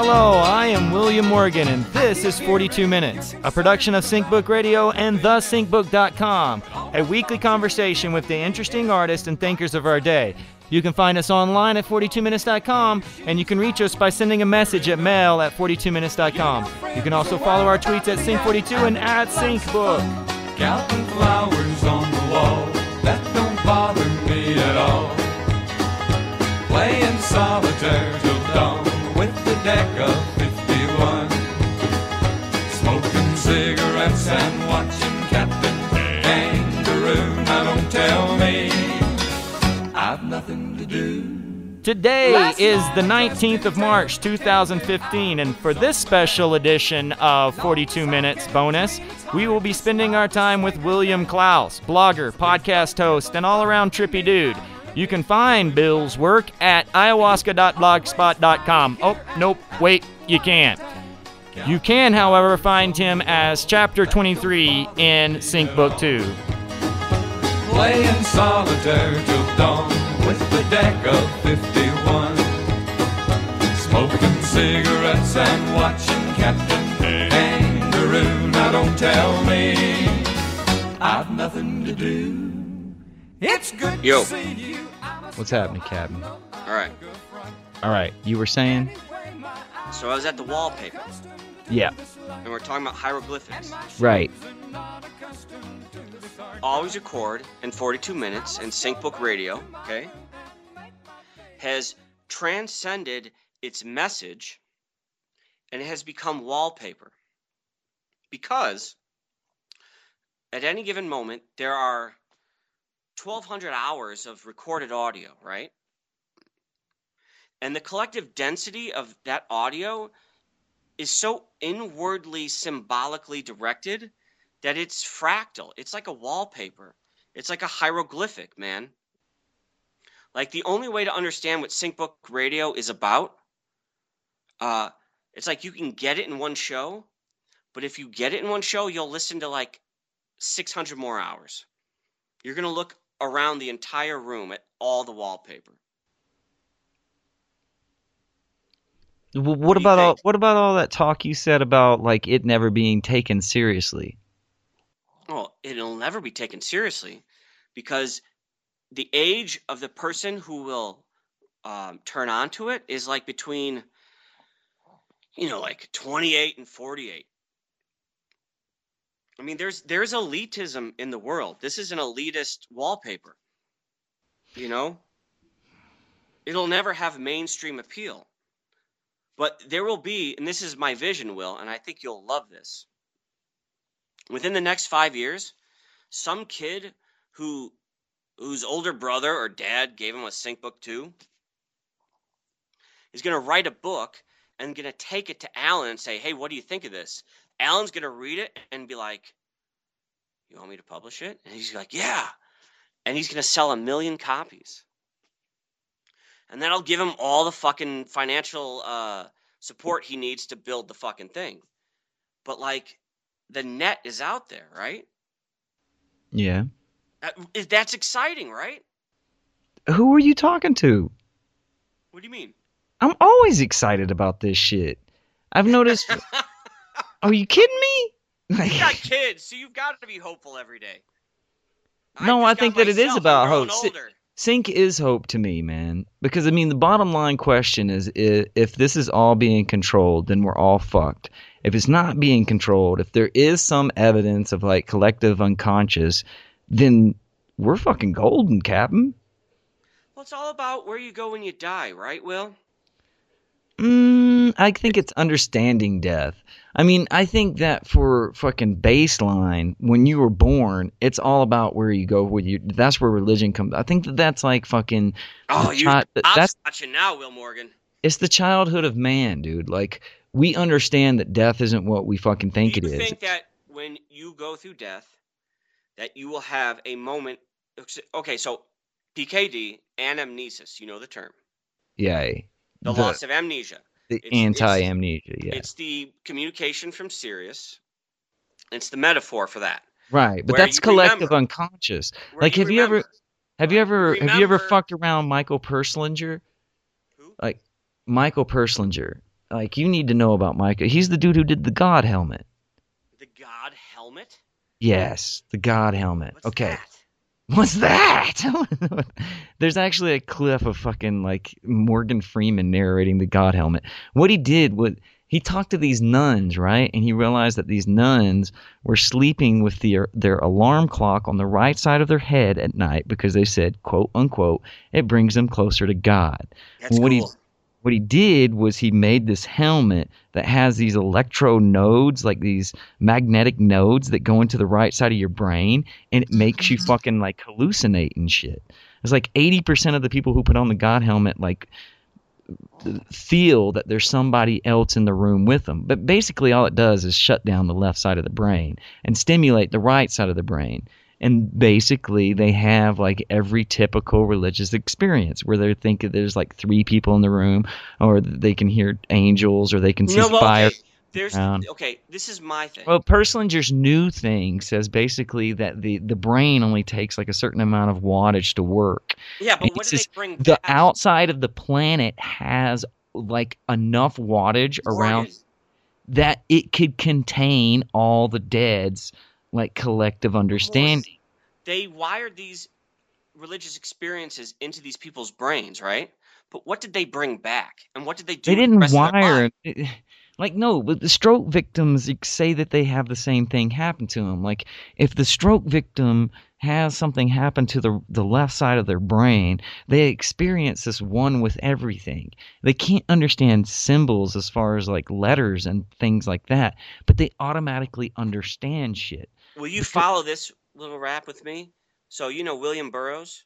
Hello, I am William Morgan, and this is 42 Minutes, a production of SyncBook Radio and thesyncbook.com, a weekly conversation with the interesting artists and thinkers of our day. You can find us online at 42minutes.com, and you can reach us by sending a message at mail@42minutes.com. You can also follow our tweets at Sync42 and at SyncBook. Counting flowers on the wall, that don't bother me at all. Playing solitaire till dawn with the deck of 51. Smoking cigarettes and watching Captain Kangaroo. Now don't tell me I've nothing to do. Today is the 19th of March, 2015, and for this special edition of 42 Minutes Bonus, we will be spending our time with William Klaus, blogger, podcast host, and all-around trippy dude. You can find Bill's work at ayahuasca.blogspot.com. Oh, nope, wait, you can't. You can, however, find him as Chapter 23 in SyncBook 2. Playing solitaire till dawn with the deck of 51. Smoking cigarettes and watching Captain Kangaroo. Now don't tell me I've nothing to do. It's good to see you. What's happening, Captain? All right, you were saying? So I was at the wallpaper, Yeah, and we're talking about hieroglyphics. right. Always record in 42 minutes, and SyncBook Radio, okay, has transcended its message, and it has become wallpaper. Because at any given moment, there are 1,200 hours of recorded audio, right? And the collective density of that audio is so inwardly symbolically directed that it's fractal. It's like a wallpaper. It's like a hieroglyphic, man. Like, the only way to understand what SyncBook Radio is about, it's like you can get it in one show, but if you get it in one show, you'll listen to like 600 more hours. You're going to look around the entire room at all the wallpaper. What about all that talk you said about like it never being taken seriously? Well, it'll never be taken seriously because the age of the person who will turn on to it is like between, like 28 and 48. I mean, there's elitism in the world. This is an elitist wallpaper. It'll never have mainstream appeal. But there will be, and this is my vision, Will, and I think you'll love this. Within the next 5 years, some kid whose older brother or dad gave him a SyncBook 2 is going to write a book and going to take it to Alan and say, hey, what do you think of this? Alan's going to read it and be like, you want me to publish it? And he's like, yeah. And he's going to sell 1 million copies. And that'll give him all the fucking financial support he needs to build the fucking thing. But, like, the net is out there, right? Yeah. That's exciting, right? Who are you talking to? What do you mean? I'm always excited about this shit. I've noticed... Are you kidding me? You got kids, so you've got to be hopeful every day. No, I think that it is about hope. Older. Sync is hope to me, man. Because, I mean, the bottom line question is if this is all being controlled, then we're all fucked. If it's not being controlled, if there is some evidence of, like, collective unconscious, then we're fucking golden, Captain. Well, it's all about where you go when you die, right, Will? I think it's understanding death. I mean, I think that for fucking baseline, when you were born, it's all about where you go with you. That's where religion comes. I think that's like fucking. I'm watching now, Will Morgan. It's the childhood of man, dude. Like, we understand that death isn't what we fucking think it is. Do you think that when you go through death, that you will have a moment? Okay, so PKD, anamnesis, you know the term. Yeah. The loss of amnesia. The anti-amnesia, yeah. It's the communication from Sirius. It's the metaphor for that. Right, but that's collective unconscious. Like, have you ever fucked around Michael Perslinger? Who? Like Michael Perslinger. Like, you need to know about Micah. He's the dude who did the God helmet. The God helmet? Yes, the God helmet. What's Okay. that? What's that? There's actually a clip of fucking like Morgan Freeman narrating the God helmet. What he did was he talked to these nuns, right? And he realized that these nuns were sleeping with their alarm clock on the right side of their head at night because they said, quote unquote, it brings them closer to God. That's What cool. what he did was he made this helmet that has these electro nodes, like these magnetic nodes that go into the right side of your brain, and it makes you fucking like hallucinate and shit. It's like 80% of the people who put on the God helmet like feel that there's somebody else in the room with them. But basically all it does is shut down the left side of the brain and stimulate the right side of the brain. And basically they have like every typical religious experience where they think that there's like 3 people in the room, or they can hear angels, or they can see fire. Okay, this is my thing. Well, Perslinger's new thing says basically that the brain only takes like a certain amount of wattage to work. Yeah, but what do they bring the back? outside of the planet has like enough wattage around that it could contain all the dead's like collective understanding. They wired these religious experiences into these people's brains, right? But what did they bring back? And what did they do? They didn't with the rest of their wire life? like, no, but the stroke victims say that they have the same thing happen to them. Like, if the stroke victim has something happen to the left side of their brain, they experience this one with everything. They can't understand symbols as far as like letters and things like that, but they automatically understand shit. Will you follow this little rap with me? So you know William Burroughs?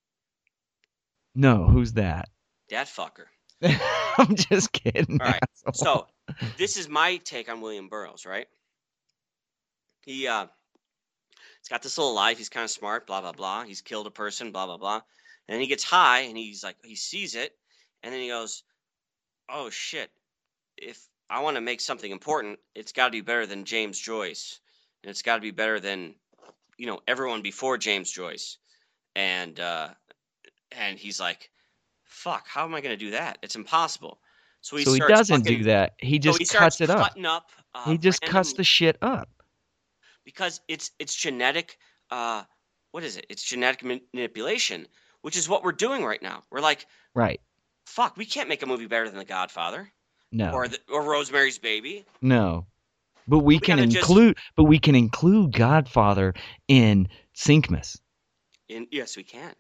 No, who's that? That fucker. I'm just kidding. All right. Asshole. So this is my take on William Burroughs, right? He's got this little life. He's kind of smart, blah, blah, blah. He's killed a person, blah, blah, blah. And then he gets high and he's like, he sees it. And then he goes, oh shit. If I want to make something important, it's got to be better than James Joyce. And it's got to be better than, you know, everyone before James Joyce. And he's like, fuck, how am I going to do that? It's impossible. So he doesn't do that. He just cuts it up. He just cuts the shit up. Because it's genetic. What is it? It's genetic manipulation, which is what we're doing right now. We're like, right. Fuck, we can't make a movie better than The Godfather. No. Or Rosemary's Baby. No. But we can include Godfather in Syncmas. Yes, we can.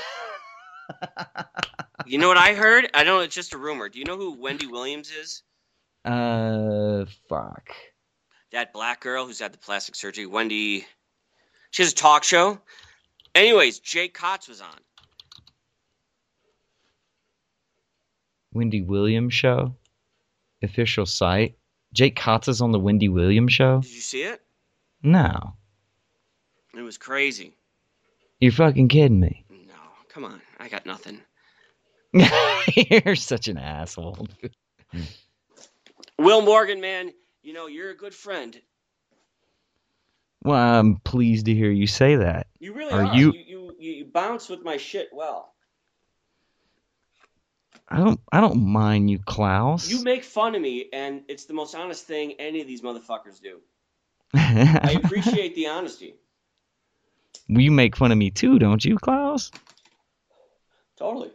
You know what I heard? I know it's just a rumor. Do you know who Wendy Williams is? Fuck. That black girl who's had the plastic surgery. Wendy. She has a talk show. Anyways, Jake Kotz was on. Wendy Williams show? Official site? Jake Kotz is on the Wendy Williams show? Did you see it? No. It was crazy. You're fucking kidding me. No, come on. I got nothing. You're such an asshole. Will Morgan, man, you know, you're a good friend. Well, I'm pleased to hear you say that. You really are. You bounce with my shit well. I don't mind you, Klaus. You make fun of me, and it's the most honest thing any of these motherfuckers do. I appreciate the honesty. You make fun of me too, don't you, Klaus? Totally.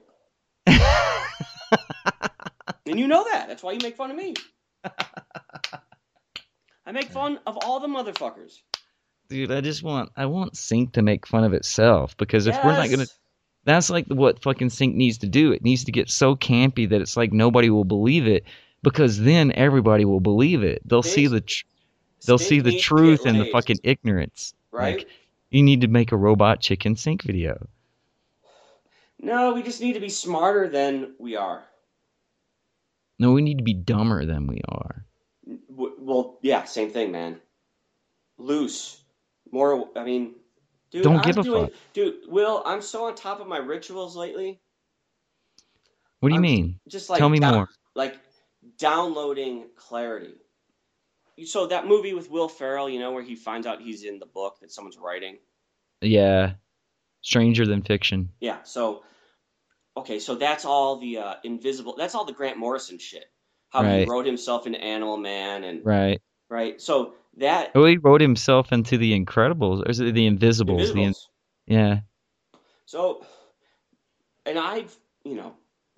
And you know that. That's why you make fun of me. I make fun of all the motherfuckers. Dude, I want Sync to make fun of itself, because if we're not gonna, that's like what fucking Sync needs to do. It needs to get so campy that it's like nobody will believe it, because then everybody will believe it. They'll see the truth and the fucking ignorance. Right? Like, you need to make a Robot Chicken Sync video. No, we just need to be smarter than we are. No, we need to be dumber than we are. Well, yeah, same thing, man. Loose. More, I mean, dude. Don't give a fuck. Dude, Will, I'm so on top of my rituals lately. What do you mean? Just like tell me more. Like downloading clarity. So that movie with Will Ferrell, you know, where he finds out he's in the book that someone's writing. Yeah. Stranger Than Fiction. Yeah. So, okay. So that's all the invisible. That's all the Grant Morrison shit. how he Right. wrote himself into Animal Man, and Right. So that Oh, he wrote himself into the Incredibles, or is it the Invisibles? Invisibles. Yeah. So, and I've, you know,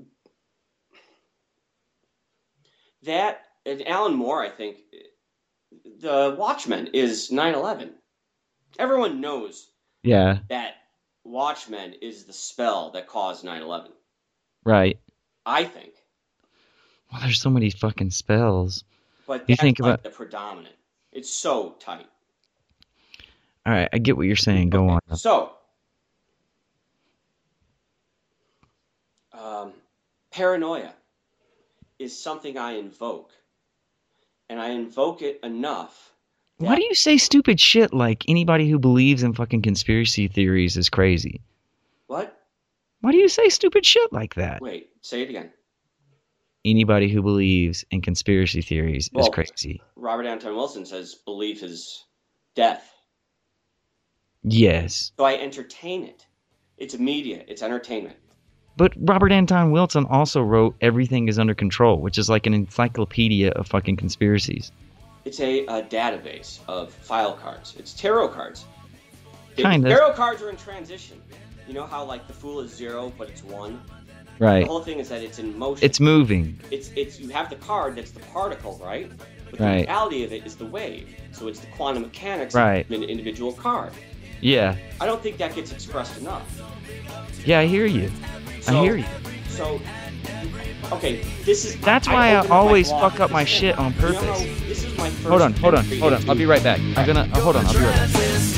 that, and Alan Moore, I think, the Watchmen is 9/11. Everyone knows Yeah. that Watchmen is the spell that caused 9/11. Right. I think. Well, there's so many fucking spells. But You that's think like about. the predominant. It's so tight. All right, I get what you're saying. Go Okay, on. so, paranoia is something I invoke. And I invoke it enough. Why do you say stupid shit like anybody who believes in fucking conspiracy theories is crazy? What? Why do you say stupid shit like that? Wait, say it again. Anybody who believes in conspiracy theories is Well, crazy. Robert Anton Wilson says belief is death. Yes. So I entertain it. It's media. It's entertainment. But Robert Anton Wilson also wrote Everything is Under Control, which is like an encyclopedia of fucking conspiracies. It's a database of file cards. It's tarot cards. Kind of. Tarot cards are in transition. You know how like the Fool is 0, but it's 1? Right. The whole thing is that it's in motion. It's moving. It's you have the card that's the particle, right? But the Right. reality of it is the wave. So it's the quantum mechanics Right. of an individual card. Yeah. I don't think that gets expressed enough. Yeah, I hear you. I hear you. So, okay, this is. That's why I opened my always blog fuck with up this my thing. shit on You know how purpose. this is my first Hold on. entry into- I'll be right back. Hold on. I'll be right back.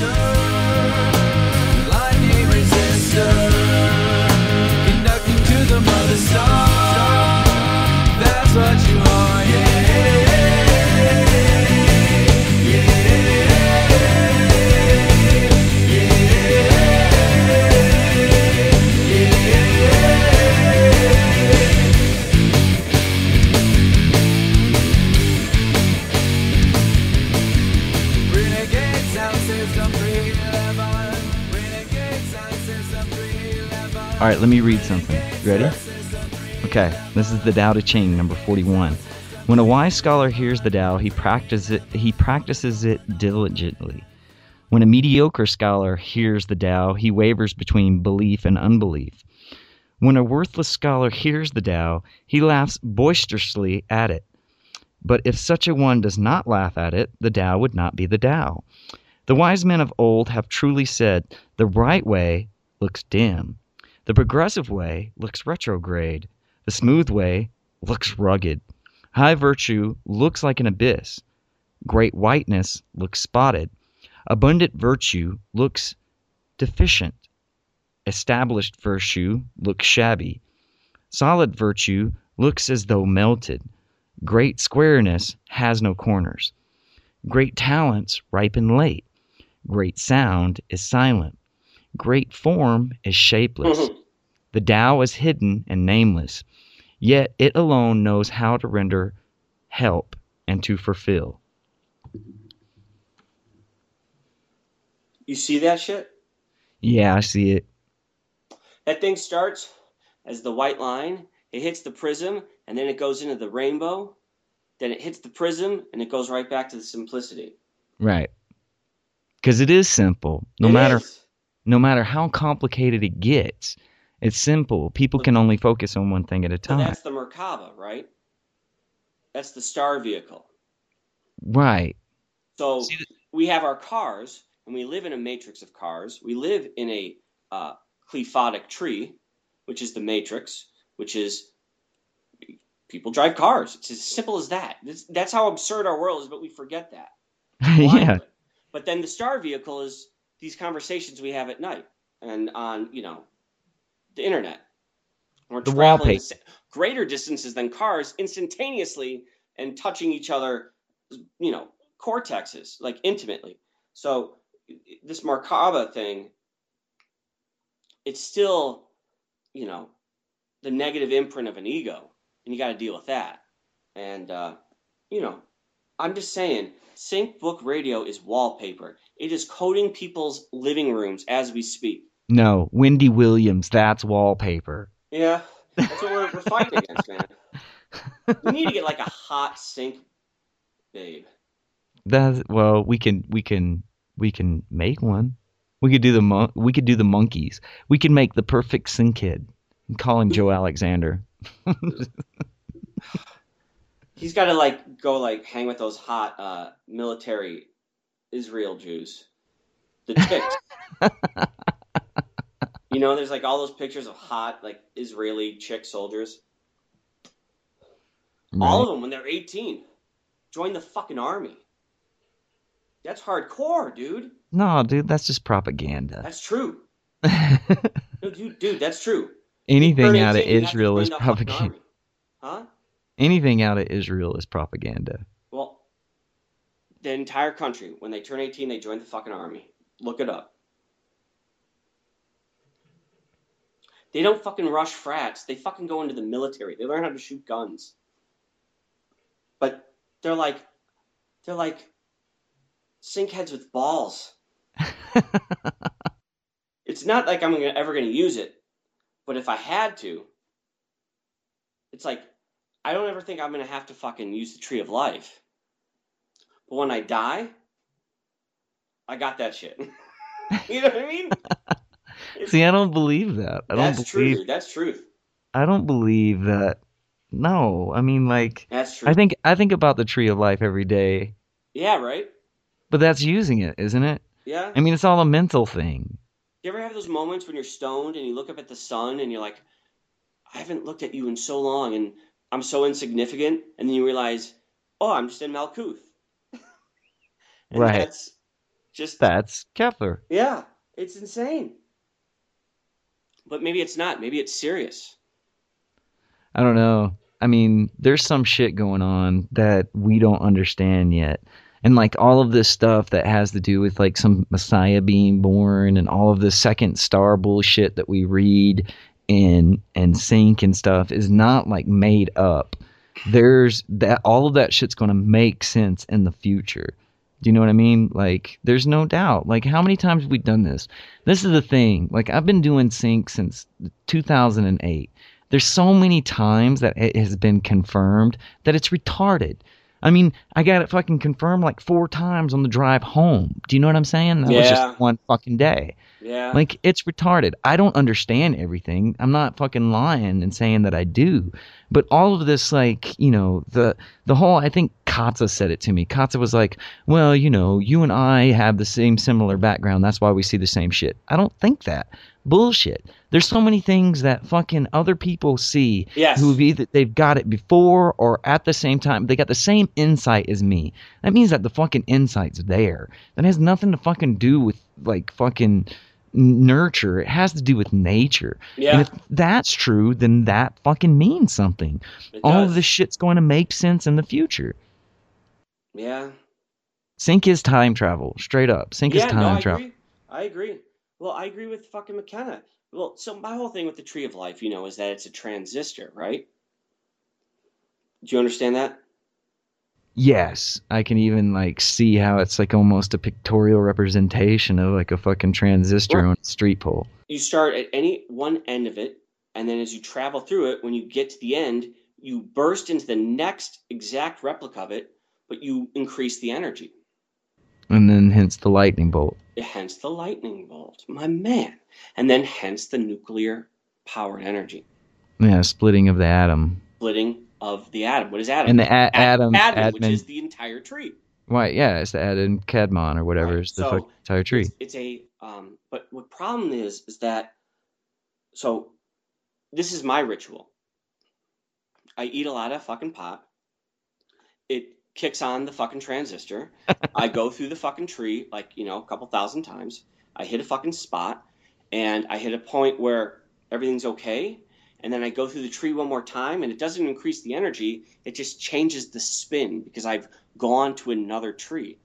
Lightning resistor, conducting to the mother star. That's what you are, yeah. Renegade sound system 311. Renegade sound system 311. All right, let me read something. You ready? Okay, this is the Tao Te Ching, number 41. When a wise scholar hears the Tao, he practices it diligently. When a mediocre scholar hears the Tao, he wavers between belief and unbelief. When a worthless scholar hears the Tao, he laughs boisterously at it. But if such a one does not laugh at it, the Tao would not be the Tao. The wise men of old have truly said, the right way looks dim. The progressive way looks retrograde. The smooth way looks rugged. High virtue looks like an abyss. Great whiteness looks spotted. Abundant virtue looks deficient. Established virtue looks shabby. Solid virtue looks as though melted. Great squareness has no corners. Great talents ripen late. Great sound is silent. Great form is shapeless. The Tao is hidden and nameless, yet it alone knows how to render help and to fulfill. You see that shit? Yeah, I see it. That thing starts as the white line. It hits the prism, and then it goes into the rainbow. Then it hits the prism, and it goes right back to the simplicity. Right. Because it is simple. No It matter is. no matter how complicated it gets, it's simple. People can only focus on one thing at a So time. that's the Merkaba, right? That's the star vehicle. Right. So See, we have our cars, and we live in a matrix of cars. We live in a qliphothic tree, which is the matrix, which is people drive cars. It's as simple as that. That's how absurd our world is, but we forget that. yeah. blindly. But then the star vehicle is these conversations we have at night and on, the internet. We're The traveling wallpaper. greater distances than cars instantaneously and touching each other, cortexes, like intimately. So this Merkaba thing, it's still, the negative imprint of an ego, and you got to deal with that. And, I'm just saying, Sync Book Radio is wallpaper. It is coding people's living rooms as we speak. No, Wendy Williams, that's wallpaper. Yeah, that's what we're fighting against, man. We need to get like a hot sink babe. Well, we can make one. We could do the monkeys. We could make the perfect sink kid and call him Joe Alexander. He's got to like go like hang with those hot military Israel Jews, the chicks. You know, there's like all those pictures of hot like Israeli chick soldiers. Right. All of them when they're 18 join the fucking army. That's hardcore, dude. No, dude, that's just propaganda. That's true. No, dude, that's true. Anything out of 18, you have to Israel join is the fucking propaganda. army. Huh? Anything out of Israel is propaganda. Well, the entire country, when they turn 18, they join the fucking army. Look it up. They don't fucking rush frats. They fucking go into the military. They learn how to shoot guns. But they're like sinkheads with balls. It's not like I'm ever going to use it. But if I had to, it's like, I don't ever think I'm going to have to fucking use the tree of life. But when I die, I got that shit. You know what I mean? See, I don't believe that. That's true. That's truth. I don't believe that. No, I mean, like, That's true. I think about the tree of life every day, Yeah, right? but that's using it, isn't it? Yeah. I mean, it's all a mental thing. You ever have those moments when you're stoned and you look up at the sun and you're like, I haven't looked at you in so long and I'm so insignificant, and then you realize, oh, I'm just in Malkuth. And Right. That's Kepler. Yeah, it's insane. But maybe it's not. Maybe it's serious. I don't know. I mean, there's some shit going on that we don't understand yet. And like all of this stuff that has to do with like some Messiah being born and all of this second star bullshit that we read and sync and stuff is not like made up. There's that, all of that shit's going to make sense in the future. Do you know what I mean? Like, there's no doubt. Like, how many times have we done this? This is the thing. Like, I've been doing sync since 2008. There's so many times that it has been confirmed that it's retarded. I mean, I got it fucking confirmed like 4 times on the drive home. Do you know what I'm saying? That was just one fucking day. Yeah. Like, it's retarded. I don't understand everything. I'm not fucking lying and saying that I do. But all of this, like, you know, the whole, I think Katza said it to me. Katza was like, well, you know, you and I have the same similar background. That's why we see the same shit. I don't think that. Bullshit. There's so many things that fucking other people see who've either they've got it before or at the same time. They got the same insight as me. That means that the fucking insight's there. That has nothing to fucking do with like fucking nurture. It has to do with nature. Yeah. And if that's true, then that fucking means something. All of this shit's going to make sense in the future. Yeah. Sync is time travel. Straight up. Sync is time travel. I agree. Well, I agree with fucking McKenna. Well, so my whole thing with the Tree of Life, you know, is that it's a transistor, right? Do you understand that? Yes, I can even like see how it's like almost a pictorial representation of like a fucking transistor on a street pole. You start at any one end of it, and then as you travel through it, when you get to the end, you burst into the next exact replica of it, but you increase the energy. And then hence the lightning bolt. Hence the lightning bolt, my man. And then hence the nuclear powered energy. Yeah, splitting of the atom. Splitting of the atom. What is atom? And the atom, which is the entire tree. Right, yeah, it's the atom cadmon or whatever is the entire tree. It's a but what problem is that, so this is my ritual. I eat a lot of fucking pot. It kicks on the fucking transistor. I go through the fucking tree like, you know, a couple thousand times. I hit a fucking spot, and I hit a point where everything's okay. And then I go through the tree one more time, and it doesn't increase the energy. It just changes the spin because I've gone to another tree.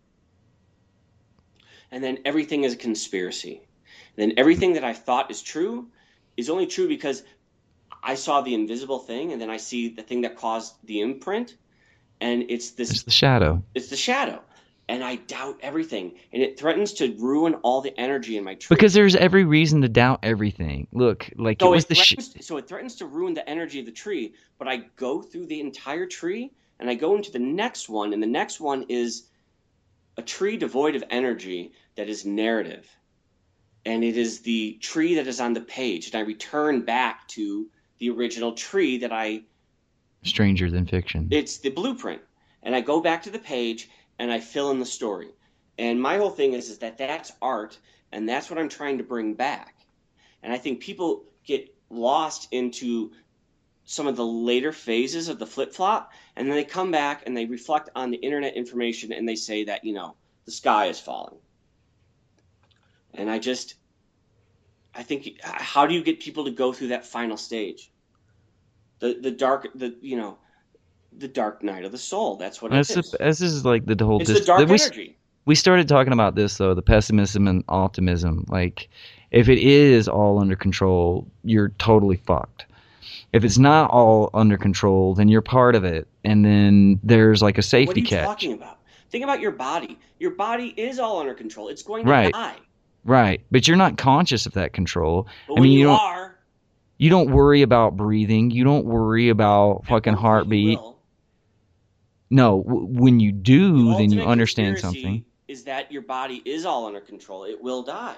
And then everything is a conspiracy. And then everything that I thought is true is only true because I saw the invisible thing, and then I see the thing that caused the imprint. And it's this. It's the shadow. It's the shadow. and I doubt everything, and it threatens to ruin all the energy in my tree. Because there's every reason to doubt everything. Look, like So it was so it threatens to ruin the energy of the tree, but I go through the entire tree, and I go into the next one, and the next one is a tree devoid of energy that is narrative. And it is the tree that is on the page, and I return back to the original tree that Stranger Than Fiction. It's the blueprint. And I go back to the page, and I fill in the story. And my whole thing is that that's art, and that's what I'm trying to bring back. And I think people get lost into some of the later phases of the flip-flop, and then they come back and they reflect on the internet information, and they say that, the sky is falling. And I think, how do you get people to go through that final stage? The dark night of the soul. That's what it is. This is like the whole. It's the dark energy. We started talking about this though, the pessimism and optimism. Like, if it is all under control, you're totally fucked. If it's not all under control, then you're part of it, and then there's like a safety catch. What are you talking about? Think about your body. Your body is all under control. It's going to die. Right, but you're not conscious of that control. But when you are, you don't worry about breathing. You don't worry about fucking heartbeat. No, when you do, then you understand something. Is that your body is all under control? It will die.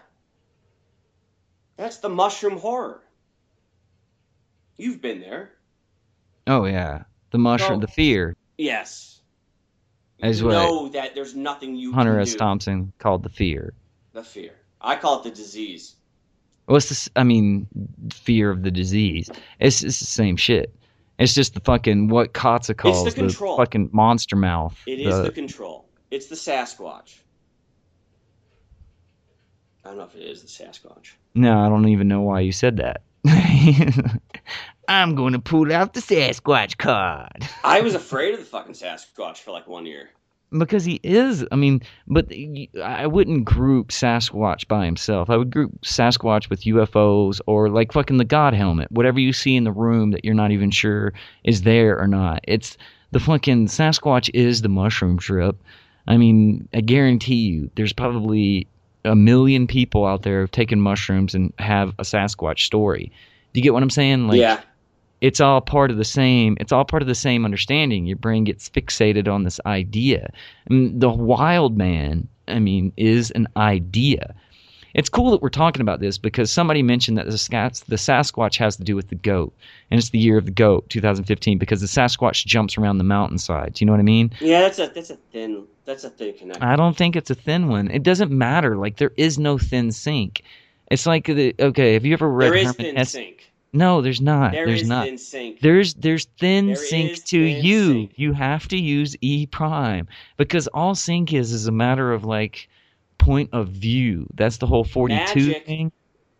That's the mushroom horror. You've been there. Oh yeah, the mushroom, the fear. Yes. As you well. Know that there's nothing you Hunter can S. do. Thompson called the fear. The fear. I call it the disease. What's this? I mean, fear of the disease. It's the same shit. It's just the fucking what Kotza calls it's the control. Fucking monster mouth. It is the control. It's the Sasquatch. I don't know if it is the Sasquatch. No, I don't even know why you said that. I'm going to pull out the Sasquatch card. I was afraid of the fucking Sasquatch for like 1 year. Because he is, I mean, but I wouldn't group Sasquatch by himself. I would group Sasquatch with UFOs or like fucking the God helmet. Whatever you see in the room that you're not even sure is there or not. It's the fucking Sasquatch is the mushroom trip. I mean, I guarantee you there's probably 1 million people out there who've taken mushrooms and have a Sasquatch story. Do you get what I'm saying? Like, yeah. It's all part of the same understanding. Your brain gets fixated on this idea. And the wild man, I mean, is an idea. It's cool that we're talking about this because somebody mentioned that the Sasquatch has to do with the goat. And it's the year of the goat, 2015, because the Sasquatch jumps around the mountainside. Do you know what I mean? Yeah, that's a thin connection. I don't think it's a thin one. It doesn't matter. Like, there is no thin sink. It's like, okay, have you ever read There is Herman thin Hesse? sink. No, there's not. There's not. Thin sink. There's thin sink to thin you. sink. You have to use E prime because all sync is a matter of like point of view. That's the whole 42 thing.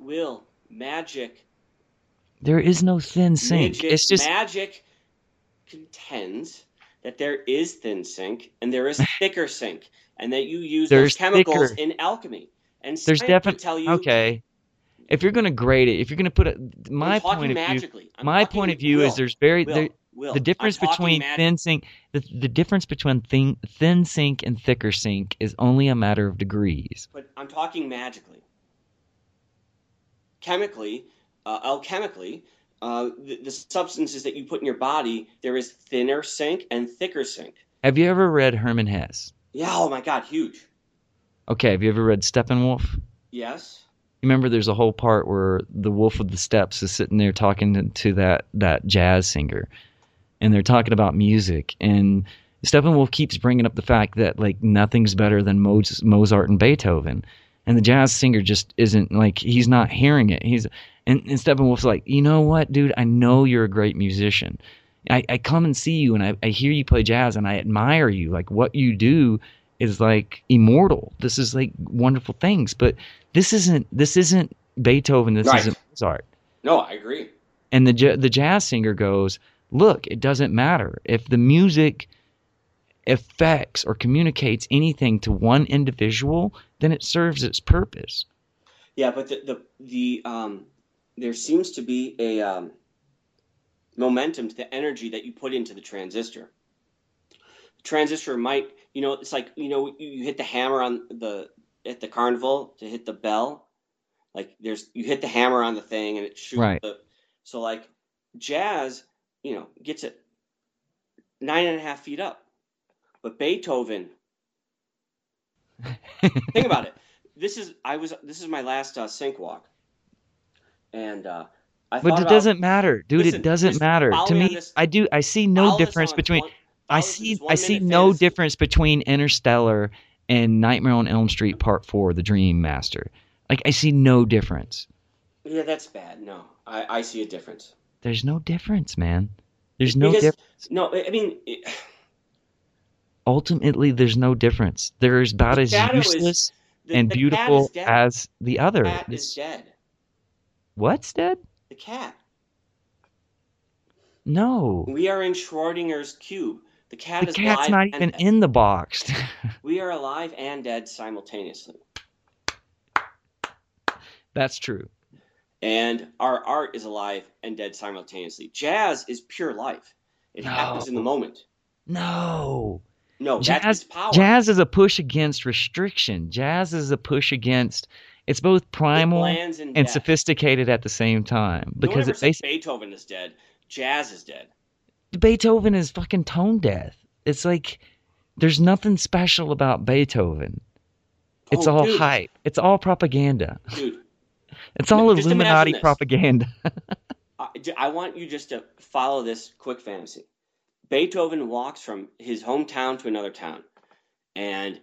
Magic. There is no thin sink. It's just magic contends that there is thin sink and there is thicker sink, and that you use those chemicals in alchemy. And there's definitely tell you. Okay. If you're going to grade it, if you're going to put it, my point of view is there's the difference between thin sink, the difference between thin sink and thicker sink is only a matter of degrees. But I'm talking magically. Chemically, alchemically, the substances that you put in your body, there is thinner sink and thicker sink. Have you ever read Herman Hesse? Yeah, oh my God, huge. Okay, have you ever read Steppenwolf? Yes. Remember, there's a whole part where the Wolf of the Steppes is sitting there talking to that jazz singer, and they're talking about music. And Steppenwolf keeps bringing up the fact that like nothing's better than Mozart and Beethoven, and the jazz singer just isn't like he's not hearing it. And Steppenwolf's like, you know what, dude? I know you're a great musician. I come and see you, and I hear you play jazz, and I admire you. Like what you do is like immortal. This is like wonderful things, but this isn't Beethoven. This isn't Mozart. No, I agree. And the jazz singer goes, look, it doesn't matter if the music affects or communicates anything to one individual, then it serves its purpose. Yeah, but the there seems to be a momentum to the energy that you put into the transistor. The transistor might You know, it's like, you hit the hammer at the carnival to hit the bell. Like you hit the hammer on the thing and it shoots Right. so like jazz, gets it 9.5 feet up. But Beethoven, think about it. This is my last sync walk. And I But thought it about, doesn't matter, dude. listen, It doesn't just matter. follow To me on me, this. I see no Follow this difference on between follow this in this I see 1 minute no fantasy. difference between Interstellar and Nightmare on Elm Street Part 4, The Dream Master. Like, I see no difference. Yeah, that's bad. No, I see a difference. There's no difference, man. There's no Because difference. no, I mean, Ultimately, there's no difference. They're about the as shadow is useless the and cat is beautiful dead. as the other. The cat is dead. What's dead? The cat. No. We are in Schrodinger's cube. The cat The is cat's alive not and even dead. in the box. We are alive and dead simultaneously. That's true. And our art is alive and dead simultaneously. Jazz is pure life. It happens in the moment. No. No, that's its power. Jazz is a push against restriction. Jazz is a push against. It's both primal lands in and death. sophisticated at the same time. No one Because ever said Beethoven is dead. Jazz is dead. Beethoven is fucking tone deaf. It's like there's nothing special about Beethoven. It's all dude. hype. It's all propaganda. Dude. It's all Just Illuminati imagine this. propaganda. I want you just to follow this quick fantasy. Beethoven walks from his hometown to another town, and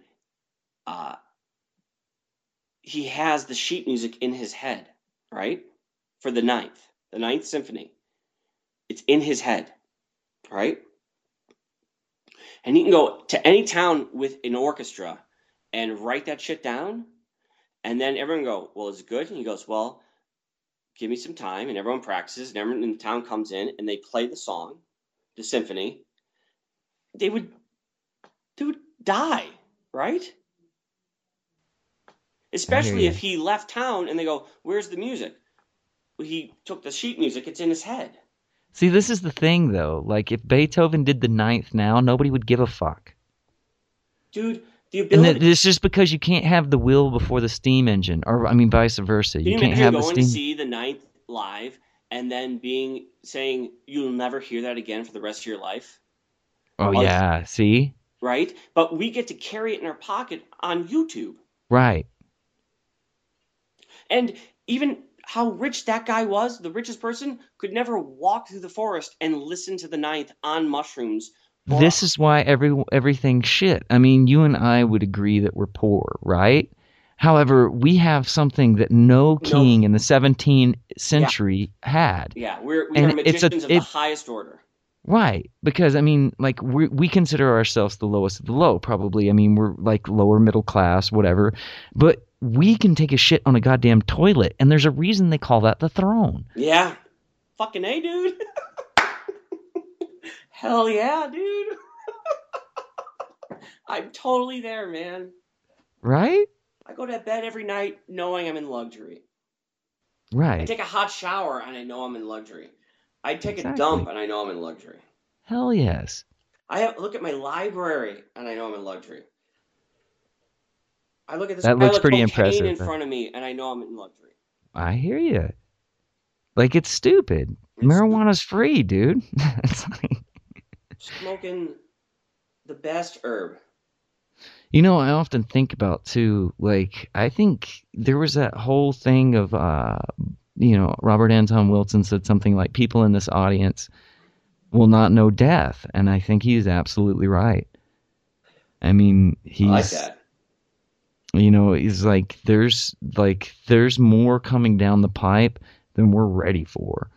he has the sheet music in his head, right? For the ninth symphony. It's in his head, right? And he can go to any town with an orchestra and write that shit down, and then everyone go, well, is it good? And he goes, well, give me some time, and everyone practices, and everyone in the town comes in, and they play the song, the symphony. They would die, right? Especially if he left town and they go, where's the music? Well, he took the sheet music, it's in his head. See, this is the thing, though. Like, if Beethoven did the ninth now, nobody would give a fuck. Dude, the ability... And it's just because you can't have the wheel before the steam engine. Or, I mean, vice versa. You can't have the going steam... to see the ninth live and then saying you'll never hear that again for the rest of your life? Oh, yeah. See? Right? But we get to carry it in our pocket on YouTube. Right. And even how rich that guy was, the richest person, could never walk through the forest and listen to the ninth on mushrooms. This is why everything's shit. I mean, you and I would agree that we're poor, right? However, we have something that no king in the 17th century had. Yeah, we are magicians of the highest order. Right, because, I mean, like, we consider ourselves the lowest of the low, probably. I mean, we're, like, lower middle class, whatever. But we can take a shit on a goddamn toilet, and there's a reason they call that the throne. Yeah. Fucking A, dude. Hell yeah, dude. I'm totally there, man. Right? I go to bed every night knowing I'm in luxury. Right. I take a hot shower, and I know I'm in luxury. I take a dump and I know I'm in luxury. Hell yes. I look at my library and I know I'm in luxury. I look at this that looks pretty impressive in front of me and I know I'm in luxury. I hear you. Like, it's stupid. Marijuana's free, dude. It's like... Smoking the best herb. You know, I often think about, too, like, I think there was that whole thing of, Robert Anton Wilson said something like, people in this audience will not know death. And I think he's absolutely right. I mean, I like that. He's like, there's more coming down the pipe than we're ready for.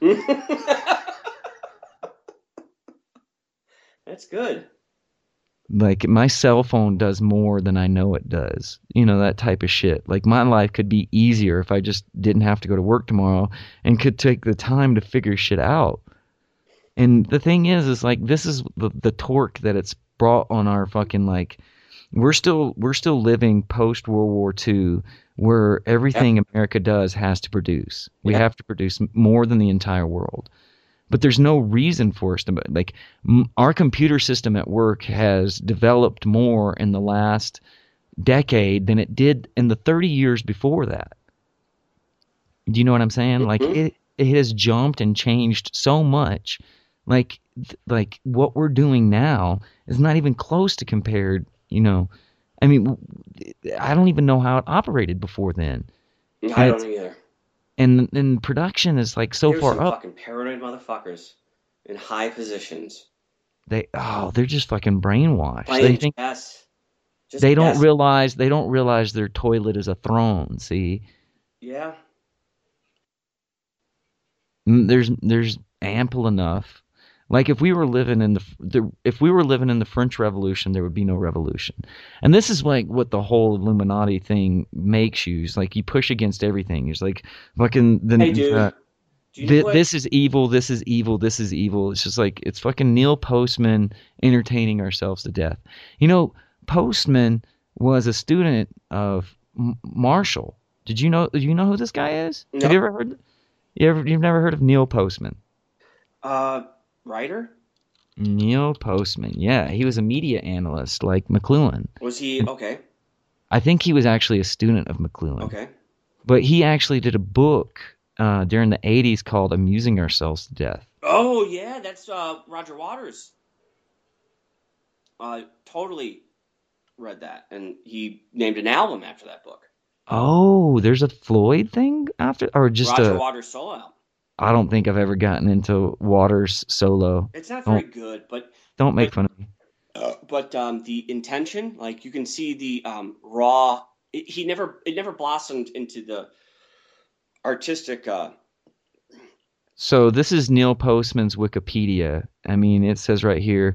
That's good. Like, my cell phone does more than I know it does. That type of shit. Like, my life could be easier if I just didn't have to go to work tomorrow and could take the time to figure shit out. And the thing is like, this is the torque that it's brought on our fucking, like, we're still living post World War II, where everything America does has to produce. We have to produce more than the entire world. but there's no reason for us to, like, our computer system at work has developed more in the last decade than it did in the 30 years before that. Do you know what I'm saying? Mm-hmm. Like, it has jumped and changed so much. Like what we're doing now is not even close to compared, you know. I mean, I don't even know how it operated before then. I don't either. And production is like so There's far some up. fucking paranoid motherfuckers in high positions. They're just fucking brainwashed. Playing They think chess. Just they don't chess. realize their toilet is a throne. See, Yeah. there's ample enough. Like, if we were living in the French Revolution, there would be no revolution. And this is like what the whole Illuminati thing makes you. It's like you push against everything. It's like fucking Hey, dude. this is evil. This is evil. This is evil. It's just like, it's fucking Neil Postman entertaining ourselves to death. You know, Postman was a student of Marshall. Do you know who this guy is? No. Have you ever heard? You've never heard of Neil Postman? Writer? Neil Postman, yeah, he was a media analyst like McLuhan. Was he okay? I think he was actually a student of McLuhan. Okay. But he actually did a book during the 80s called Amusing Ourselves to Death. Oh yeah, that's Roger Waters. Totally read that, and he named an album after that book. Oh, there's a Floyd thing after, or just Roger Waters solo album. I don't think I've ever gotten into Waters solo. It's not very good, but don't make fun of me. But the intention, like, you can see the raw. It never blossomed into the artistic. So this is Neil Postman's Wikipedia. I mean, it says right here,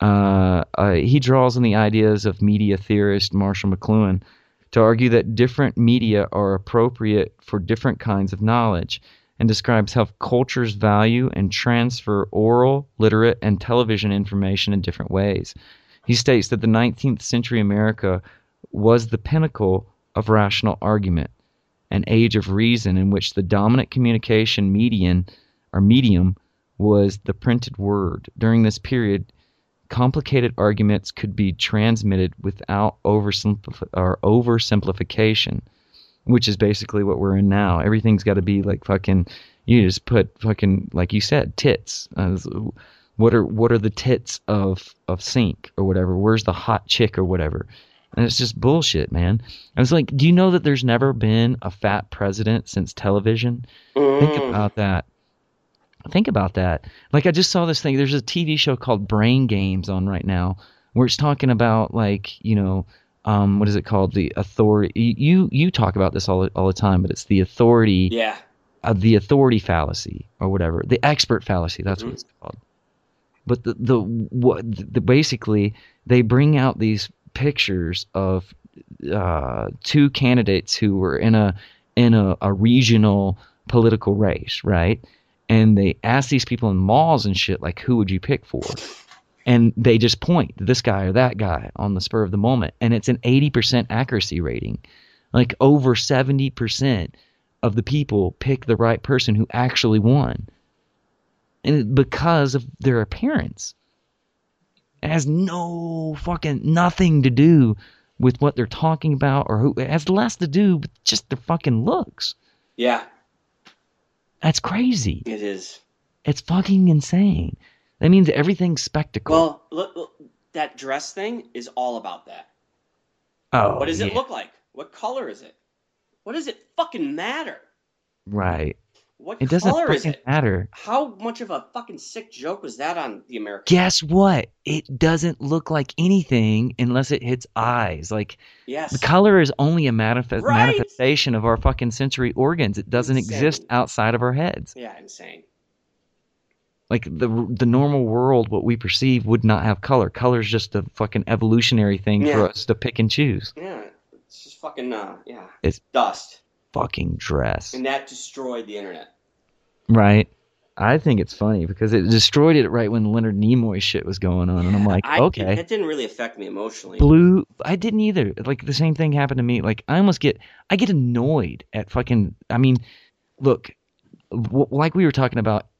he draws on the ideas of media theorist Marshall McLuhan to argue that different media are appropriate for different kinds of knowledge, and describes how cultures value and transfer oral, literate, and television information in different ways. He states that the 19th century America was the pinnacle of rational argument, an age of reason in which the dominant communication medium was the printed word. During this period, complicated arguments could be transmitted without oversimplification, which is basically what we're in now. Everything's got to be like fucking, you just put fucking, like you said, tits. What are the tits of Sync or whatever? Where's the hot chick or whatever? And it's just bullshit, man. I was like, do you know that there's never been a fat president since television? Think about that. Think about that. Like, I just saw this thing. There's a TV show called Brain Games on right now where it's talking about, like, you know, what is it called? The authority. You talk about this all the time, but it's the authority. Yeah. The authority fallacy or whatever. The expert fallacy. That's what it's called. But the basically they bring out these pictures of two candidates who were in a regional political race, right? And they ask these people in malls and shit, like, who would you pick for? And they just point to this guy or that guy on the spur of the moment. And it's an 80% accuracy rating. Like, over 70% of the people pick the right person who actually won. And because of their appearance. It has nothing to do with what they're talking about, or who. It has less to do with just their fucking looks. Yeah. That's crazy. It is. It's fucking insane. That means everything's spectacle. Well, look, that dress thing is all about that. Oh, what does it look like? What color is it? What does it fucking matter? Right. What it doesn't color is it? matter. How much of a fucking sick joke was that on the American? Guess what? It doesn't look like anything unless it hits eyes. Like, yes. The color is only a manifestation of our fucking sensory organs. It doesn't exist outside of our heads. Yeah, insane. Like, the normal world, what we perceive, would not have color. Color's just a fucking evolutionary thing for us to pick and choose. Yeah, it's just fucking, It's dust. Fucking dress. And that destroyed the internet. Right. I think it's funny because it destroyed it right when Leonard Nimoy shit was going on. And I'm like, okay. That didn't really affect me emotionally. I didn't either. Like, the same thing happened to me. Like, I get annoyed at fucking, I mean, look, like we were talking about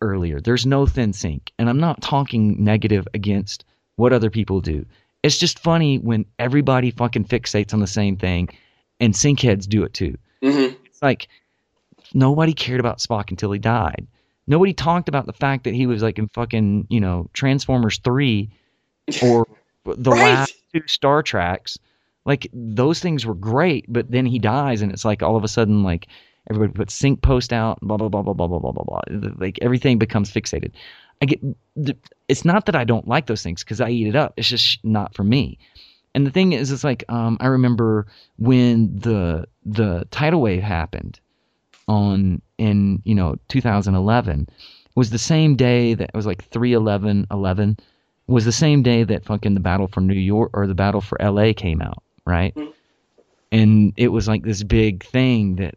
earlier, there's no thin sync. And I'm not talking negative against what other people do. It's just funny when everybody fucking fixates on the same thing and sync heads do it too. Mm-hmm. It's like nobody cared about Spock until he died. Nobody talked about the fact that he was like in fucking, Transformers 3 or the Right. last 2 Star Treks. Like those things were great, but then he dies and it's like all of a sudden like everybody puts sync post out, blah, blah, blah, blah, blah, blah, blah, blah, blah. Like everything becomes fixated. It's not that I don't like those things because I eat it up. It's just not for me. And the thing is, it's like I remember when the tidal wave happened in 2011 was the same day that it was like 3/11/11 was the same day that fucking the Battle for New York or the Battle for LA came out, right? Mhm. And it was like this big thing that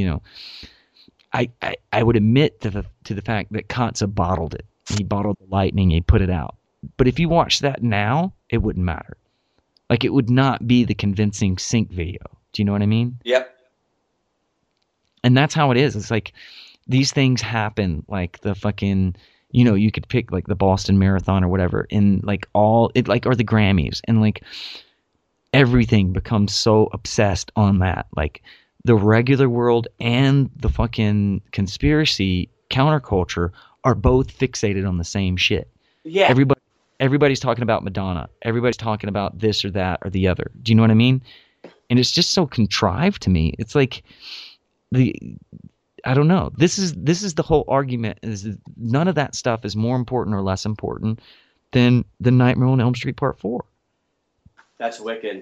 I would admit to the fact that Katza bottled it. He bottled the lightning, he put it out. But if you watch that now, it wouldn't matter. Like it would not be the convincing sync video. Do you know what I mean? Yep. And that's how it is. It's like these things happen, like the fucking, you could pick like the Boston Marathon or whatever, and like or the Grammys, and like everything becomes so obsessed on that. Like the regular world and the fucking conspiracy counterculture are both fixated on the same shit. Yeah. Everybody's talking about Madonna. Everybody's talking about this or that or the other. Do you know what I mean? And it's just so contrived to me. It's like I don't know. This is the whole argument. Is that none of that stuff is more important or less important than the Nightmare on Elm Street Part 4. That's wicked.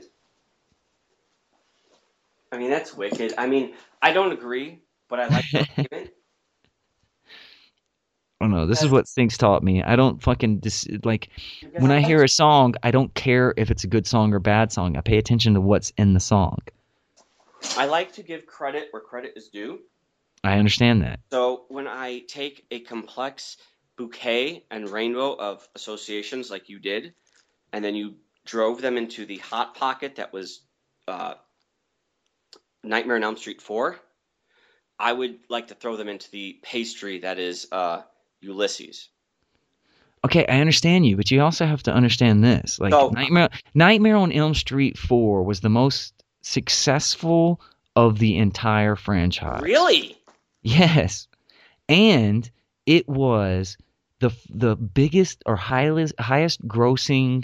I mean, that's wicked. I mean, I don't agree, but I like the argument. I don't know. This is what Stinks taught me. I don't fucking when I hear a song, I don't care if it's a good song or bad song. I pay attention to what's in the song. I like to give credit where credit is due. I understand that. So when I take a complex bouquet and rainbow of associations like you did, and then you drove them into the hot pocket that was Nightmare on Elm Street 4, I would like to throw them into the pastry that is Ulysses. Okay, I understand you, but you also have to understand this. Like Nightmare on Elm Street 4 was the most successful of the entire franchise. Really? Yes. And it was the biggest or highest grossing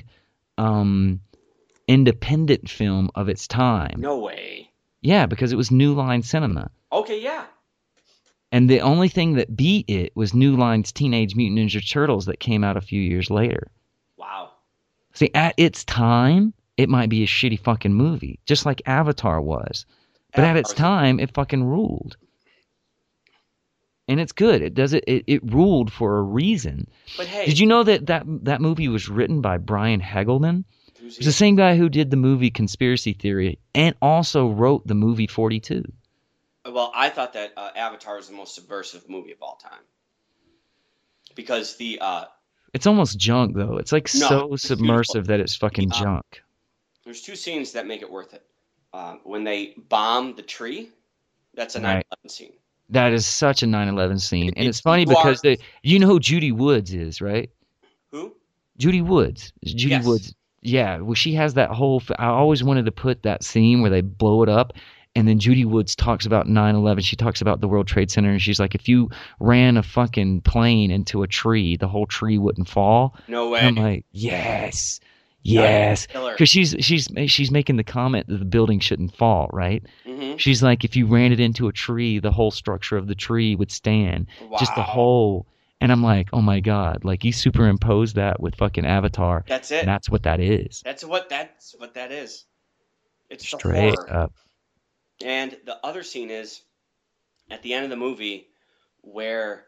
independent film of its time. No way. Yeah, because it was New Line Cinema. Okay, yeah. And the only thing that beat it was New Line's Teenage Mutant Ninja Turtles that came out a few years later. Wow. See, at its time, it might be a shitty fucking movie, just like Avatar was. But at its time, it fucking ruled. And it's good. It ruled for a reason. But hey, did you know that movie was written by Brian Hegelman? It's the same guy who did the movie Conspiracy Theory and also wrote the movie 42. Well, I thought that Avatar is the most subversive movie of all time. Because it's almost junk, though. It's like so submersive that it's fucking junk. There's 2 scenes that make it worth it. When they bomb the tree, that's a 9/11 scene. That is such a 9/11 scene. And it's funny because you know who Judy Woods is, right? Who? Judy Woods. Judy Woods. Yeah, well, she has that whole... I always wanted to put that scene where they blow it up, and then Judy Woods talks about 9/11. She talks about the World Trade Center, and she's like, if you ran a fucking plane into a tree, the whole tree wouldn't fall. No way. And I'm like, yes, because she's making the comment that the building shouldn't fall, right? Mm-hmm. She's like, if you ran it into a tree, the whole structure of the tree would stand. Wow. Just the whole... And I'm like, oh my God, like you superimpose that with fucking Avatar. That's it. And that's what that is. That's what that is. It's straight up. And the other scene is at the end of the movie where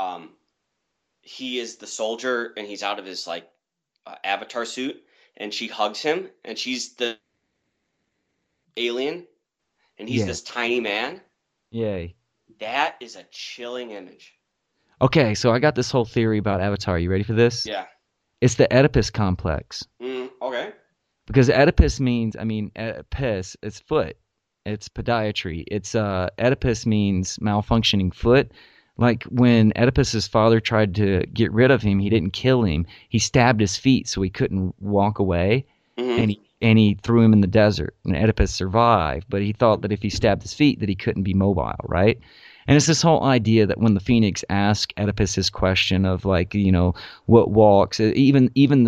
he is the soldier and he's out of his like Avatar suit and she hugs him and she's the alien and he's this tiny man. Yay. That is a chilling image. Okay, so I got this whole theory about Avatar. You ready for this? Yeah. It's the Oedipus complex. Okay. Because Oedipus means, Oedipus, it's foot. It's podiatry. It's Oedipus means malfunctioning foot. Like when Oedipus's father tried to get rid of him, he didn't kill him. He stabbed his feet so he couldn't walk away, Mhm. and he threw him in the desert. And Oedipus survived, but he thought that if he stabbed his feet, that he couldn't be mobile, right? And it's this whole idea that when the Phoenix asked Oedipus his question of like, what walks, even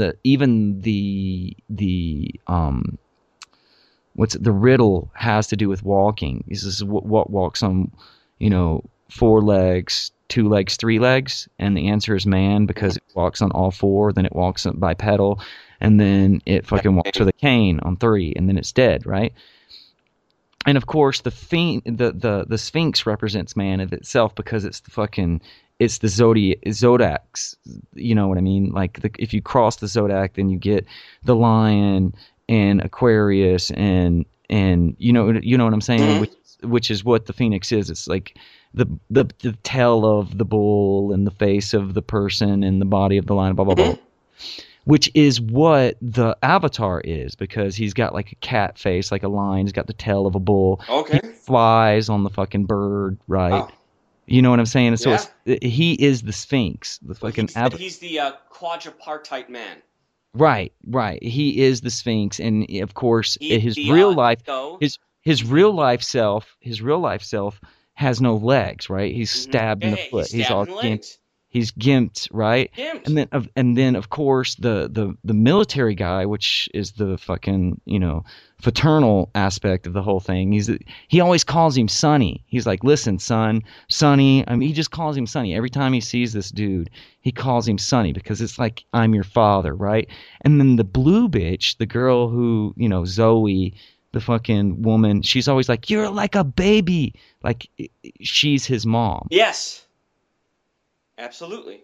the riddle has to do with walking. He says what walks on, 4 legs, 2 legs, 3 legs, and the answer is man, because it walks on all 4, then it walks bipedal, and then it fucking walks with a cane on 3, and then it's dead, right? And of course, the Sphinx represents man of itself, because it's the zodiacs. You know what I mean? Like if you cross the zodiac, then you get the lion and Aquarius, and you know what I'm saying, Mm-hmm. which is what the Phoenix is. It's like the tail of the bull and the face of the person and the body of the lion, blah blah blah. Which is what the Avatar is, because he's got like a cat face, like a lion. He's got the tail of a bull. Okay. He flies on the fucking bird, right? Oh. You know what I'm saying? So Yeah. he is the Sphinx, the fucking Avatar. He's the quadripartite man. Right. He is the Sphinx, and of course, his real life self has no legs, right? He's stabbed in the foot. He's all gimped. He's gimped, right? Gimped. And then of course the military guy, which is the fucking fraternal aspect of the whole thing. He always calls him Sonny. He's like, listen, son, Sonny. I mean, he just calls him Sonny every time he sees this dude. He calls him Sonny, because it's like, I'm your father, right? And then the blue bitch, the girl who Zoe, the fucking woman, she's always like, you're like a baby, like she's his mom. Yes. Absolutely.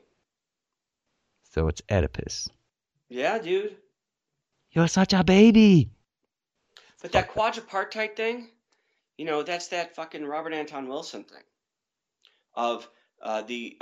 So it's Oedipus. Yeah, dude. You're such a baby. But that quadripartite thing, that's that fucking Robert Anton Wilson thing of the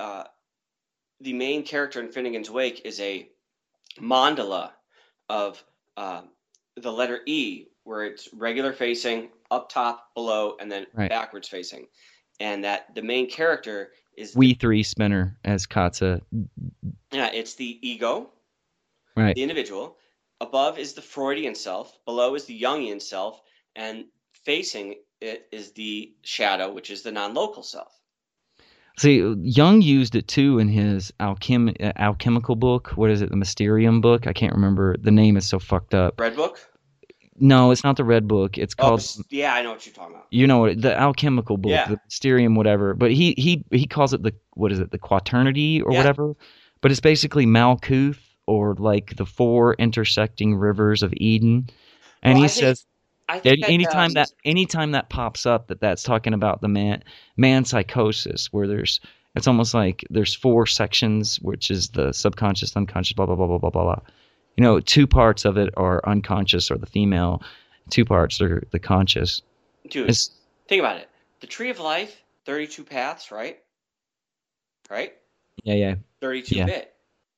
main character in Finnegan's Wake is a mandala of the letter E, where it's regular facing, up top, below, and then backwards facing. And that the main character is We Three Spinner, as Katza. Yeah, it's the ego, right? The individual. Above is the Freudian self. Below is the Jungian self, and facing it is the shadow, which is the non-local self. See, Jung used it too in his alchemical book. What is it? The Mysterium book? I can't remember. The name is so fucked up. Red Book? No, it's not the Red Book. It's called. Yeah, I know what you're talking about. You know what? The alchemical book, the Mysterium, whatever. But he calls it the Quaternity or whatever. But it's basically Malkuth, or like the 4 intersecting rivers of Eden. And he says anytime that pops up, that's talking about the man psychosis, where it's almost like there's 4 sections, which is the subconscious, unconscious, blah blah blah blah blah blah. 2 parts of it are unconscious, or the female. 2 parts are the conscious. Dude, think about it. The Tree of Life, 32 paths, right? Right? Yeah. 32-bit.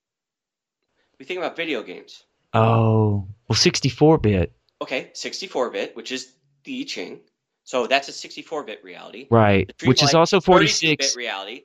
We think about video games. Oh, well, 64-bit. Okay, 64-bit, which is the I Ching. So that's a 64-bit reality. Right, which is also 46. 32-bit reality.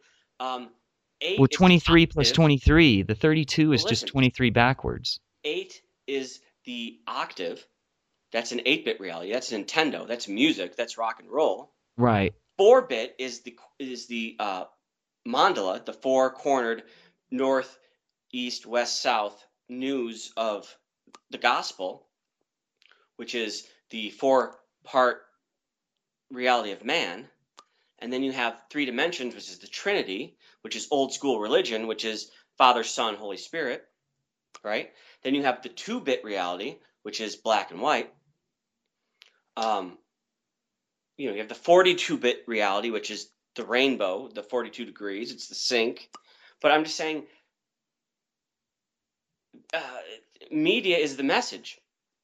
23 plus 23. The 32 is just 23 backwards. 8 is the octave. That's an 8-bit reality. That's Nintendo. That's music. That's rock and roll. Right. 4-bit is the mandala, the 4-cornered north, east, west, south news of the gospel, which is the 4-part reality of man. And then you have 3 dimensions, which is the Trinity, which is old school religion, which is Father, Son, Holy Spirit, right? Then you have the 2-bit reality, which is black and white. You have the 42-bit reality, which is the rainbow, the 42 degrees. It's the sync. But I'm just saying, media is the message.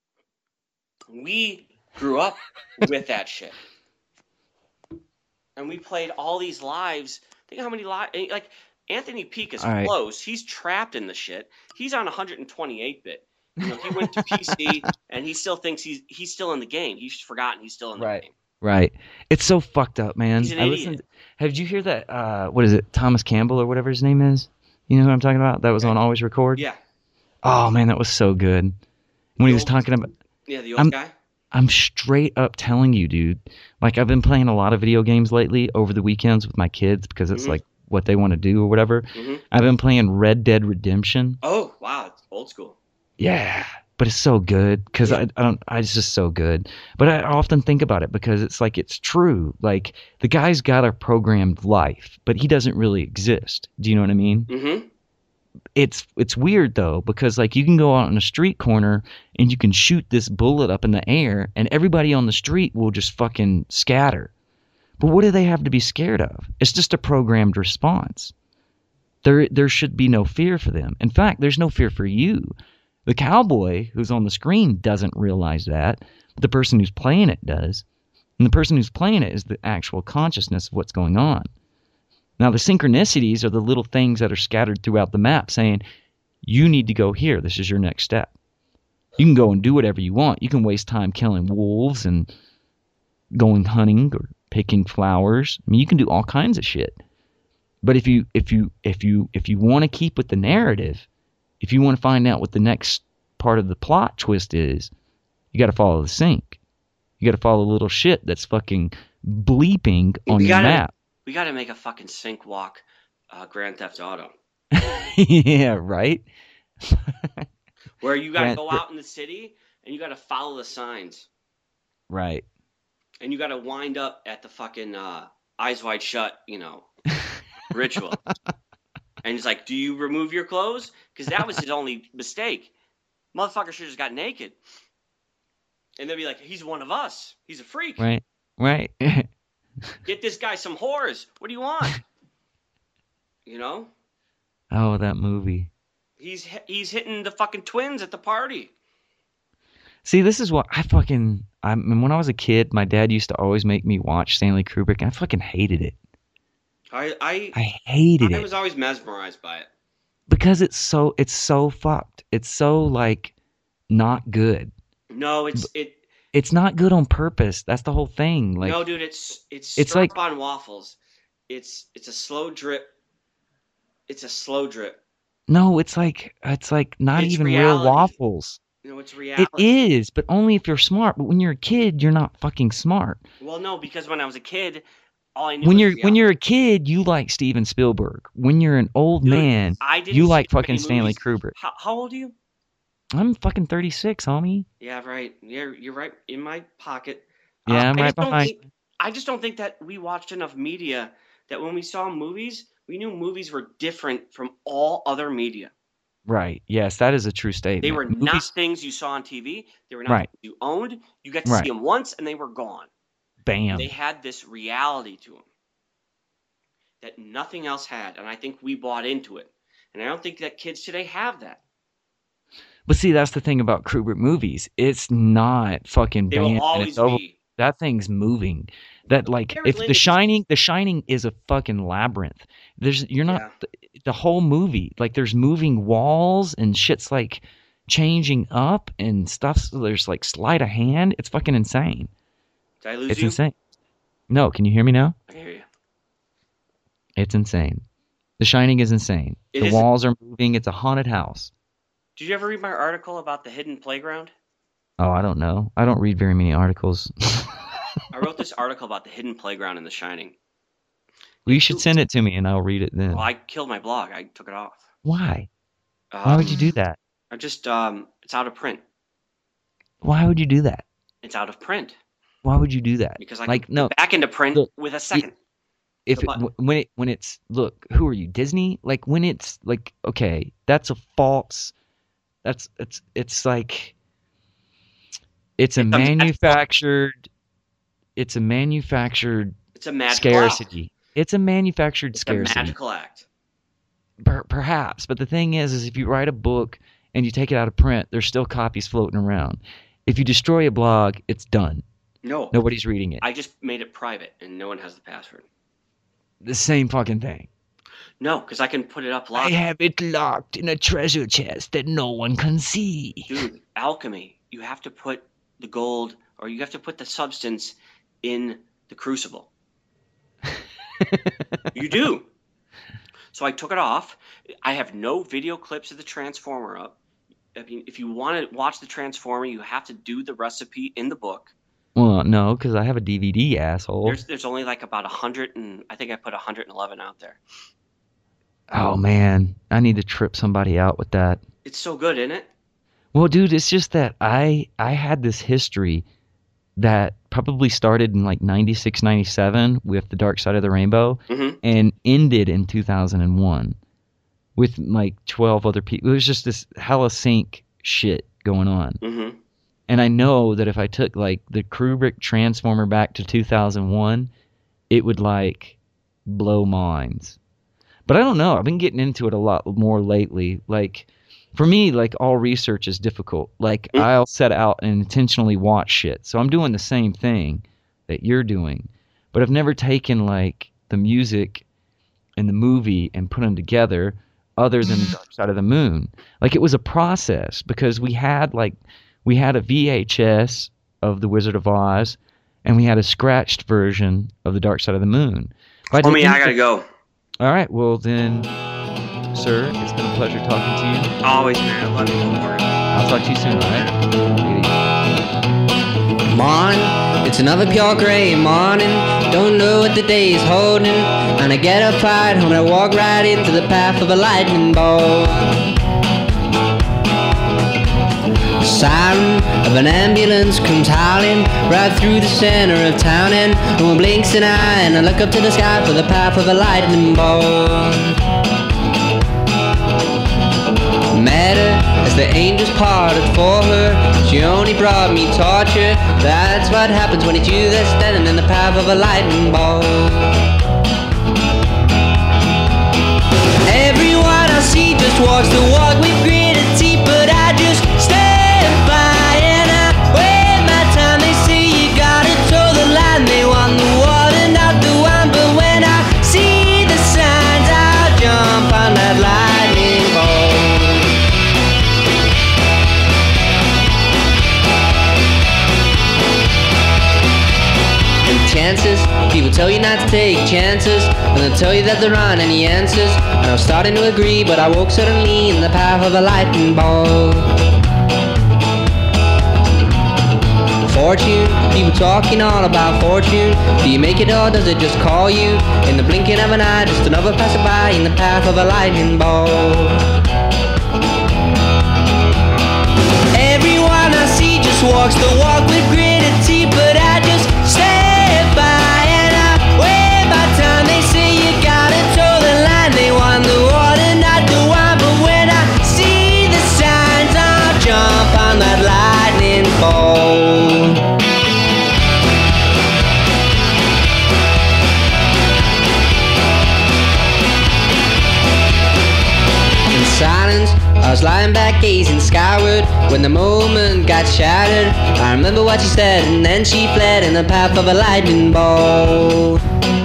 We grew up with that shit. And we played all these lives. Think how many lives. Like, Anthony Peak is close. He's trapped in the shit. He's on 128-bit. He went to PC, and he still thinks he's still in the game. He's forgotten he's still in the game. Right. It's so fucked up, man. He's an idiot. Did you hear that, what is it, Thomas Campbell or whatever his name is? You know who I'm talking about? That was on Always Record? Yeah. Oh, man, that was so good. When he was talking about... Yeah, the old guy. I'm straight up telling you, dude. Like, I've been playing a lot of video games lately over the weekends with my kids because it's like what they want to do or whatever. I've been playing Red Dead Redemption. Oh, wow. It's old school. Yeah, but it's so good because it's just so good. But I often think about it because it's like it's true. Like, the guy's got a programmed life, but he doesn't really exist. Do you know what I mean? Mm-hmm. It's weird though because like you can go out on a street corner and you can shoot this bullet up in the air and everybody on the street will just fucking scatter. But what do they have to be scared of? It's just a programmed response. There should be no fear for them. In fact, there's no fear for you. The cowboy who's on the screen doesn't realize that, but the person who's playing it does. And the person who's playing it is the actual consciousness of what's going on. Now, the synchronicities are the little things that are scattered throughout the map saying, you need to go here. This is your next step. You can go and do whatever you want. You can waste time killing wolves and going hunting or picking flowers. I mean, you can do all kinds of shit. But if you want to keep with the narrative, if you want to find out what the next part of the plot twist is, you got to follow the sync. You got to follow the little shit that's fucking bleeping on your map. We got to make a fucking sync walk Grand Theft Auto. Yeah, right? Where you got to go out in the city and you got to follow the signs. Right. And you got to wind up at the fucking Eyes Wide Shut, ritual. And he's like, do you remove your clothes? Because that was his only mistake. Motherfucker should have just got naked. And they'd be like, he's one of us. He's a freak. Right. Get this guy some whores. What do you want? Oh, that movie. He's hitting the fucking twins at the party. See, this is what when I was a kid, my dad used to always make me watch Stanley Kubrick, and I fucking hated it. I hated it. I was always mesmerized by it. Because it's so fucked. It's so, like, not good. No, it's not good on purpose. That's the whole thing. Like, no, dude, it's syrup like, on waffles. It's a slow drip. It's a slow drip. No, it's like not even reality. Real waffles. It's reality. It is, but only if you're smart. But when you're a kid, you're not fucking smart. Well, no, because when I was a kid, all I knew when you're a kid, you like Steven Spielberg. When you're an old man, you like fucking Stanley Kubrick. How old are you? I'm fucking 36, homie. Yeah, right. You're right in my pocket. Yeah, I'm right behind. I just don't think that we watched enough media that when we saw movies, we knew movies were different from all other media. Right. Yes, that is a true statement. They were not things you saw on TV. They were not things you owned. You got to see them once, and they were gone. Bam. They had this reality to them that nothing else had, and I think we bought into it. And I don't think that kids today have that. But see, that's the thing about Kubrick movies. It's not fucking bam. They will always be. That thing's moving. That like if The Shining is a fucking labyrinth. The whole movie, like there's moving walls and shit's like changing up and stuff. So there's like sleight of hand. It's fucking insane. Did I lose it's you? Insane. No, can you hear me now? I hear you. It's insane. The Shining is insane. The walls are moving. It's a haunted house. Did you ever read my article about the hidden playground? Oh, I don't know. I don't read very many articles. I wrote this article about the hidden playground in The Shining. Well, you should send it to me and I'll read it then. Well, I killed my blog. I took it off. Why? Why would you do that? I just, it's out of print. Why would you do that? It's out of print. Why would you do that? Because I can get back into print with a second. When it's look, who are you, Disney? Like when it's like, okay, that's a false. It's like it's a manufactured. It's a manufactured. It's a magical scarcity. Act. It's a manufactured scarcity. It's a magical act. Perhaps, but the thing is if you write a book and you take it out of print, there's still copies floating around. If you destroy a blog, it's done. No. Nobody's reading it. I just made it private and no one has the password. The same fucking thing. No, because I can put it up locked. I have it locked in a treasure chest that no one can see. Dude, alchemy. You have to put the gold or you have to put the substance in the crucible. You do. So I took it off. I have no video clips of the transformer up. I mean, if you want to watch the transformer, you have to do the recipe in the book. Well, no, because I have a DVD, asshole. There's only like about 100, and I think I put 111 out there. Oh, man. I need to trip somebody out with that. It's so good, isn't it? Well, dude, it's just that I had this history that probably started in like 96, 97 with The Dark Side of the Rainbow and ended in 2001 with like 12 other people. It was just this hella sync shit going on. Mm-hmm. And I know that if I took like the Kubrick Transformer back to 2001, it would like blow minds. But I don't know. I've been getting into it a lot more lately. Like, for me, like, all research is difficult. Like, I'll set out and intentionally watch shit. So I'm doing the same thing that you're doing. But I've never taken, like, the music and the movie and put them together other than The Dark Side of the Moon. Like, it was a process because we had a VHS of The Wizard of Oz and we had a scratched version of The Dark Side of the Moon. I gotta go. All right, well then, sir, it's been a pleasure talking to you. Always, man. I love you more. I'll talk to you soon, all right? Morning, it's another pure gray morning. Don't know what the day is holding. And I get up right home and I walk right into the path of a lightning bolt. The siren of an ambulance comes howling right through the center of town, and no one blinks an eye, and I look up to the sky for the path of a lightning bolt. Met her as the angels parted for her. She only brought me torture. That's what happens when it's you that's standing in the path of a lightning bolt. Everyone I see just walks the walk with gritted teeth, but I just stand by and I wait my time. They say you gotta toe the line. They want the water, not the wine. But when I see the signs, I'll jump on that lightning bolt. Chances, people tell you not to take chances, and they'll tell you that there aren't any answers. And I was starting to agree, but I woke suddenly in the path of a lightning bolt. Fortune, people talking all about fortune. Do you make it or does it just call you? In the blinking of an eye, just another passerby in the path of a lightning bolt. Everyone I see just walks the walk with gritted teeth, but I just stand by and I wait my time. They say you gotta toe the line. They want the water, not the wine. But when I see the signs, I'll jump on that lightning bolt. In silence, I was lying back gazing skyward when the moment got shattered. I remember what she said and then she fled in the path of a lightning bolt.